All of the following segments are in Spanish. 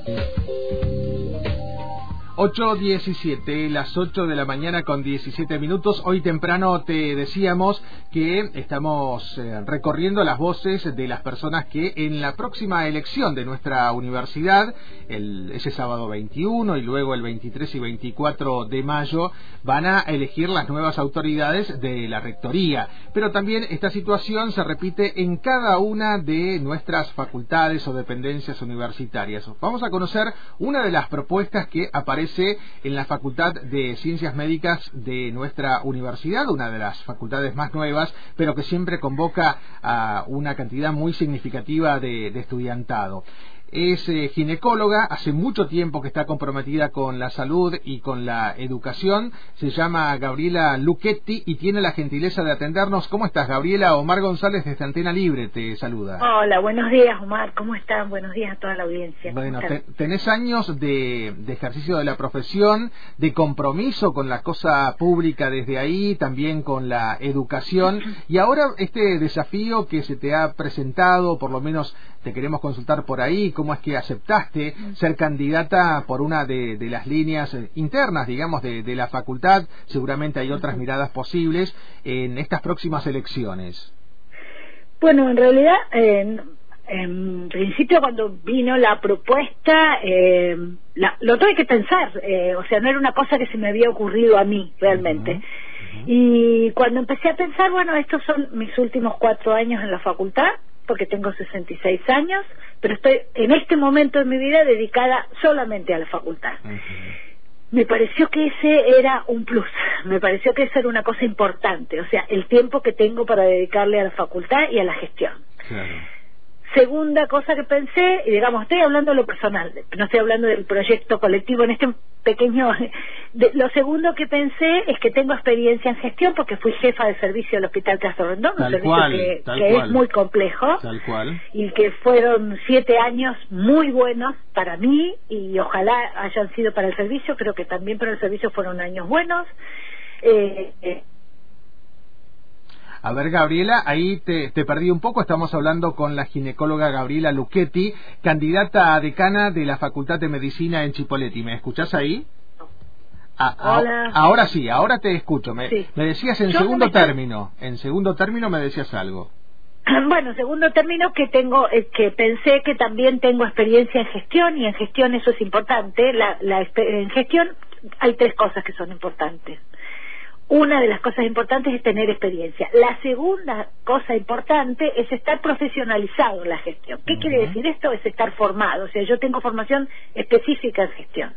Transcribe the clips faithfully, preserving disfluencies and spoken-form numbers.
ocho diecisiete, las ocho de la mañana con diecisiete minutos. Hoy temprano te decíamos que estamos eh, recorriendo las voces de las personas que en la próxima elección de nuestra universidad, el, ese sábado veintiuno y luego el veintitrés y veinticuatro de mayo, van a elegir las nuevas autoridades de la rectoría. Pero también esta situación se repite en cada una de nuestras facultades o dependencias universitarias. Vamos a conocer una de las propuestas que aparece en la Facultad de Ciencias Médicas de nuestra universidad, una de las facultades más nuevas, pero que siempre convoca a una cantidad muy significativa de, de estudiantado. Es eh, ginecóloga, hace mucho tiempo que está comprometida con la salud y con la educación. Se llama Gabriela Lucchetti y tiene la gentileza de atendernos. ¿Cómo estás, Gabriela? Omar González desde Antena Libre te saluda. Hola, buenos días, Omar. ¿Cómo están? Buenos días a toda la audiencia. Bueno, te, tenés años de, de ejercicio de la profesión, de compromiso con la cosa pública desde ahí, también con la educación. Y ahora este desafío que se te ha presentado, por lo menos te queremos consultar por ahí, ¿cómo es que aceptaste ser candidata por una de, de las líneas internas, digamos, de, de la facultad? Seguramente hay otras miradas posibles en estas próximas elecciones. Bueno, en realidad, eh, en principio cuando vino la propuesta, eh, la, lo tuve que pensar, eh, o sea, no era una cosa que se me había ocurrido a mí, realmente. Uh-huh, uh-huh. Y cuando empecé a pensar, bueno, estos son mis últimos cuatro años en la facultad, porque tengo sesenta y seis años, pero estoy en este momento de mi vida dedicada solamente a la facultad. Uh-huh. Me pareció que ese era un plus, me pareció que esa era una cosa importante, o sea, el tiempo que tengo para dedicarle a la facultad y a la gestión. Claro. Segunda cosa que pensé, y digamos, estoy hablando de lo personal, no estoy hablando del proyecto colectivo en este pequeño... De, lo segundo que pensé es que tengo experiencia en gestión porque fui jefa de servicio del Hospital Castro Rendón, un servicio cual, que, que es muy complejo, tal cual. Y que fueron siete años muy buenos para mí y ojalá hayan sido para el servicio, creo que también para el servicio fueron años buenos. Eh, eh, A ver, Gabriela, ahí te, te perdí un poco. Estamos hablando con la ginecóloga Gabriela Lucchetti, candidata a decana de la Facultad de Medicina en Chipoleti. ¿Me escuchás ahí? A, Hola. A, ahora sí, ahora te escucho. Me, sí. me decías en Yo segundo me... término. En segundo término me decías algo. Bueno, segundo término que tengo, eh, que pensé que también tengo experiencia en gestión, y en gestión eso es importante. La, la, en gestión hay tres cosas que son importantes. Una de las cosas importantes es tener experiencia. La segunda cosa importante es estar profesionalizado en la gestión. ¿Qué uh-huh. quiere decir esto? Es estar formado. O sea, yo tengo formación específica en gestión,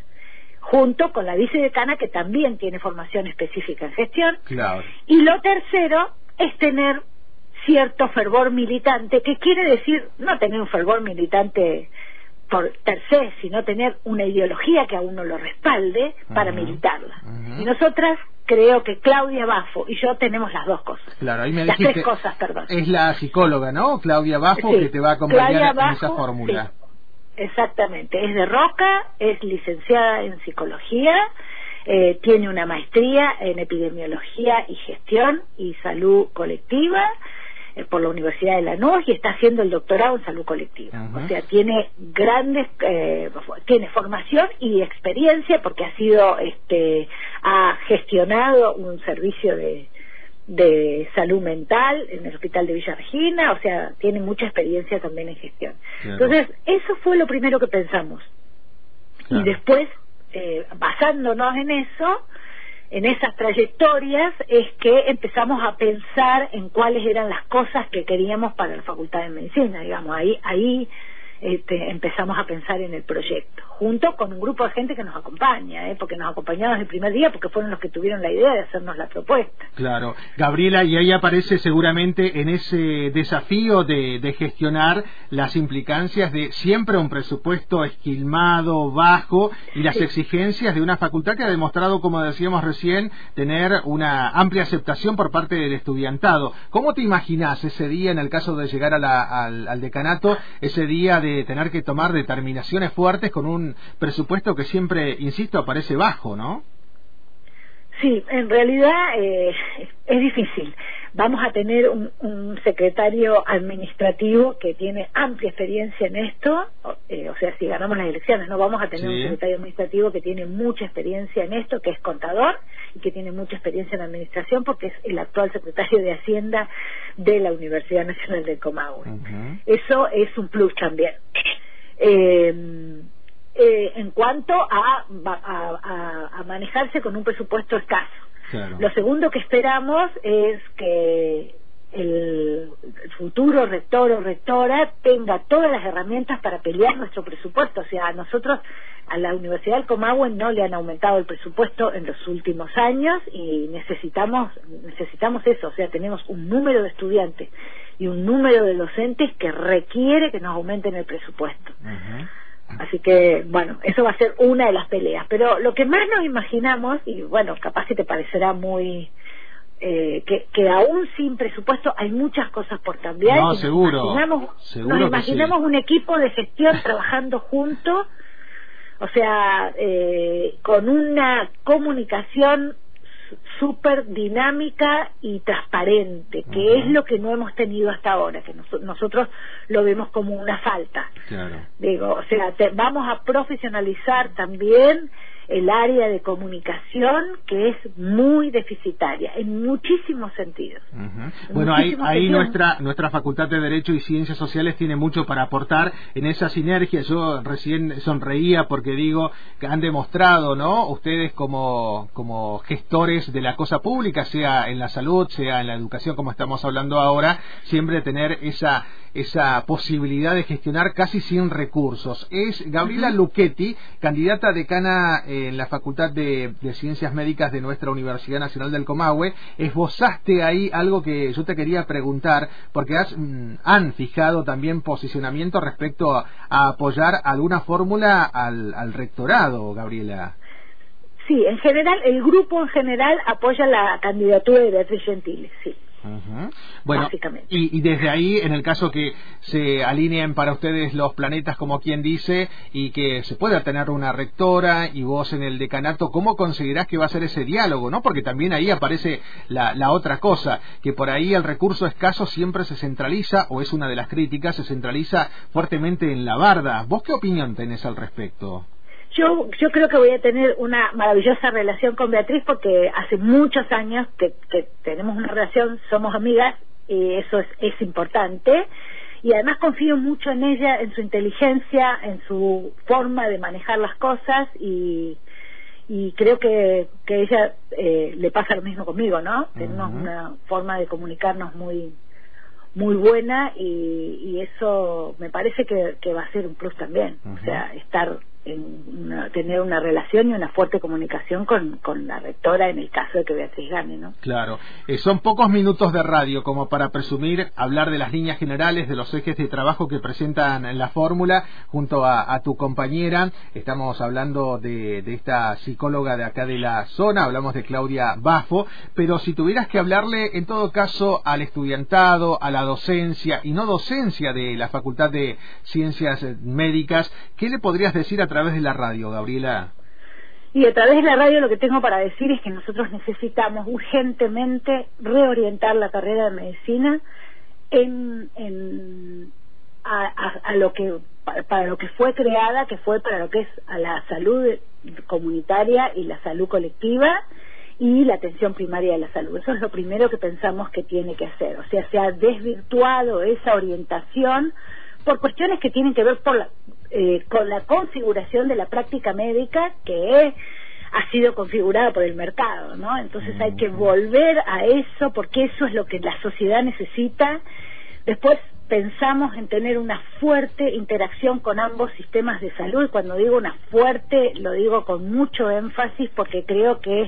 junto con la vicedecana, que también tiene formación específica en gestión. Claro. Y lo tercero es tener cierto fervor militante, que quiere decir no tener un fervor militante por per se, sino tener una ideología que a uno lo respalde para uh-huh. militarla. Uh-huh. Y nosotras, creo que Claudia Baffo y yo tenemos las dos cosas. Claro, ahí me las dijiste, tres cosas, perdón. Es la psicóloga, ¿no? Claudia Baffo, sí. que te va a acompañar Claudia en Baffo, esa fórmula. Sí. Exactamente, es de Roca, es licenciada en psicología, eh, tiene una maestría en epidemiología y gestión y salud colectiva eh, por la Universidad de Lanús, y está haciendo el doctorado en salud colectiva. Uh-huh. O sea, tiene grandes, eh, tiene formación y experiencia porque ha sido, este, ha gestionado un servicio de de salud mental en el hospital de Villa Regina, o sea, tiene mucha experiencia también en gestión. Claro. Entonces, eso fue lo primero que pensamos. Claro. Y después, eh, basándonos en eso, en esas trayectorias, es que empezamos a pensar en cuáles eran las cosas que queríamos para la Facultad de Medicina, digamos, ahí, ahí este, empezamos a pensar en el proyecto, junto con un grupo de gente que nos acompaña, ¿eh? porque nos acompañaron desde el primer día, porque fueron los que tuvieron la idea de hacernos la propuesta. Claro, Gabriela, y ahí aparece seguramente en ese desafío de, de gestionar las implicancias de siempre un presupuesto esquilmado, bajo, y las sí. exigencias de una facultad que ha demostrado, como decíamos recién, tener una amplia aceptación por parte del estudiantado. ¿Cómo te imaginás ese día, en el caso de llegar a la, al, al decanato, ese día de tener que tomar determinaciones fuertes con un presupuesto que siempre, insisto, aparece bajo, ¿no? Sí, en realidad eh, es difícil, Vamos a tener un, un secretario administrativo que tiene amplia experiencia en esto, eh, o sea, si ganamos las elecciones, no vamos a tener sí. un secretario administrativo que tiene mucha experiencia en esto, que es contador y que tiene mucha experiencia en administración, porque es el actual secretario de Hacienda de la Universidad Nacional del Comahue. Uh-huh. Eso es un plus también. Eh, eh, en cuanto a, a, a, a manejarse con un presupuesto escaso. Claro. Lo segundo que esperamos es que el futuro rector o rectora tenga todas las herramientas para pelear nuestro presupuesto. O sea, a nosotros, a la Universidad del Comahue no le han aumentado el presupuesto en los últimos años y necesitamos necesitamos eso. O sea, tenemos un número de estudiantes y un número de docentes que requiere que nos aumenten el presupuesto. Uh-huh. Así que, bueno, eso va a ser una de las peleas. Pero lo que más nos imaginamos, y bueno, capaz que te parecerá muy... Eh, que, que aún sin presupuesto hay muchas cosas por cambiar. No, y seguro. Nos imaginamos, seguro nos imaginamos sí. un equipo de gestión trabajando juntos, o sea, eh, con una comunicación súper dinámica y transparente, que uh-huh. es lo que no hemos tenido hasta ahora, que nos, nosotros lo vemos como una falta. Claro. Digo, o sea, te, vamos a profesionalizar también el área de comunicación, que es muy deficitaria en muchísimos sentidos. Uh-huh. Bueno, ahí, ahí nuestra nuestra Facultad de Derecho y Ciencias Sociales tiene mucho para aportar en esa sinergia. Yo recién sonreía porque digo que han demostrado, ¿no?, ustedes como como gestores de la cosa pública, sea en la salud, sea en la educación, como estamos hablando ahora, siempre tener esa esa posibilidad de gestionar casi sin recursos. Es Gabriela uh-huh. Lucchetti, candidata decana en la Facultad de, de Ciencias Médicas de nuestra Universidad Nacional del Comahue. Esbozaste ahí algo que yo te quería preguntar, porque has, mm, han fijado también posicionamiento respecto a, a apoyar alguna fórmula al, al rectorado, Gabriela. Sí, en general, el grupo en general apoya la candidatura de Beatriz Gentile, sí. Uh-huh. Bueno, y, y desde ahí, en el caso que se alineen para ustedes los planetas, como quien dice, y que se pueda tener una rectora y vos en el decanato, ¿cómo conseguirás que va a ser ese diálogo, no? Porque también ahí aparece la, la otra cosa, que por ahí el recurso escaso siempre se centraliza, o es una de las críticas, se centraliza fuertemente en la barda. ¿Vos qué opinión tenés al respecto? Yo yo creo que voy a tener una maravillosa relación con Beatriz, porque hace muchos años que, que tenemos una relación, somos amigas, y eso es, es importante, y además confío mucho en ella, en su inteligencia, en su forma de manejar las cosas, y y creo que que ella eh, le pasa lo mismo conmigo, ¿no? Tenemos uh-huh. una forma de comunicarnos muy muy buena, y, y eso me parece que, que va a ser un plus también. Uh-huh. O sea, estar en una, tener una relación y una fuerte comunicación con, con la rectora en el caso de que Beatriz gane, ¿no? Claro. Eh, son pocos minutos de radio como para presumir, hablar de las líneas generales, de los ejes de trabajo que presentan en la fórmula junto a, a tu compañera. Estamos hablando de, de esta psicóloga de acá de la zona, hablamos de Claudia Baffo, pero si tuvieras que hablarle en todo caso al estudiantado, a la docencia y no docencia de la Facultad de Ciencias Médicas, ¿qué le podrías decir a través de la radio, Gabriela? Y a través de la radio lo que tengo para decir es que nosotros necesitamos urgentemente reorientar la carrera de medicina en, en a, a, a lo que para, para lo que fue creada, que fue para lo que es a la salud comunitaria y la salud colectiva y la atención primaria de la salud. Eso es lo primero que pensamos que tiene que hacer. O sea, se ha desvirtuado esa orientación por cuestiones que tienen que ver por la, eh, con la configuración de la práctica médica, que ha sido configurada por el mercado, ¿no? Entonces hay que volver a eso, porque eso es lo que la sociedad necesita. Después pensamos en tener una fuerte interacción con ambos sistemas de salud, y cuando digo una fuerte, lo digo con mucho énfasis, porque creo que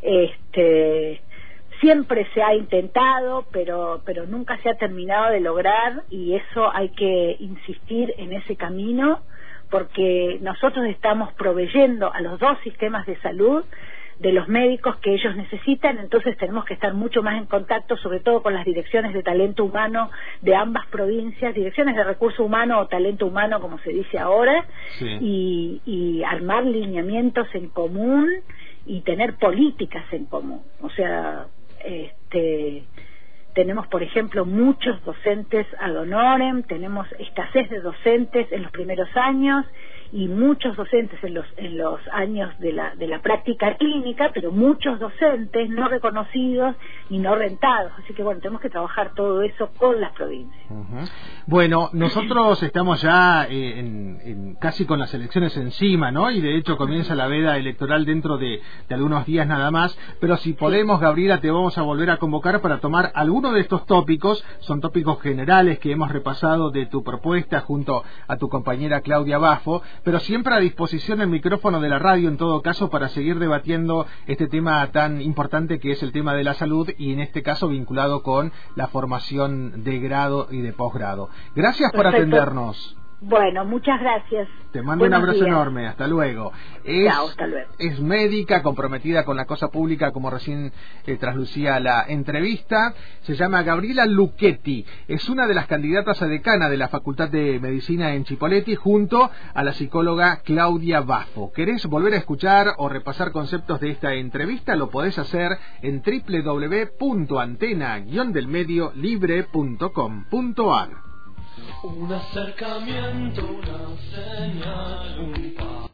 este siempre se ha intentado, pero pero nunca se ha terminado de lograr, y eso hay que insistir en ese camino, porque nosotros estamos proveyendo a los dos sistemas de salud de los médicos que ellos necesitan. Entonces tenemos que estar mucho más en contacto, sobre todo con las direcciones de talento humano de ambas provincias, direcciones de recurso humano o talento humano, como se dice ahora, sí. y, y armar lineamientos en común y tener políticas en común. O sea, este tenemos, por ejemplo, muchos docentes ad honorem, tenemos escasez de docentes en los primeros años y muchos docentes en los en los años de la de la práctica clínica, pero muchos docentes no reconocidos y no rentados. Así que bueno, tenemos que trabajar todo eso con las provincias. Uh-huh. Bueno, nosotros estamos ya eh, en, en casi con las elecciones encima, ¿no? Y de hecho comienza la veda electoral dentro de, de algunos días nada más. Pero si podemos, Gabriela, te vamos a volver a convocar para tomar alguno de estos tópicos. Son tópicos generales que hemos repasado de tu propuesta junto a tu compañera Claudia Baffo, pero siempre a disposición el micrófono de la radio en todo caso para seguir debatiendo este tema tan importante que es el tema de la salud y en este caso vinculado con la formación de grado y de posgrado. Gracias por Perfecto. atendernos. Bueno, muchas gracias. Te mando Buenos un abrazo días. enorme, hasta luego. Es, Chao, hasta luego. Es médica, comprometida con la cosa pública, como recién eh, traslucía la entrevista. Se llama Gabriela Lucchetti, es una de las candidatas a decana de la Facultad de Medicina en Chipoleti, junto a la psicóloga Claudia Baffo. ¿Querés volver a escuchar o repasar conceptos de esta entrevista? Lo podés hacer en doble u doble u doble u punto antena guion del medio libre punto com punto a r. Un acercamiento, una señal, un paso.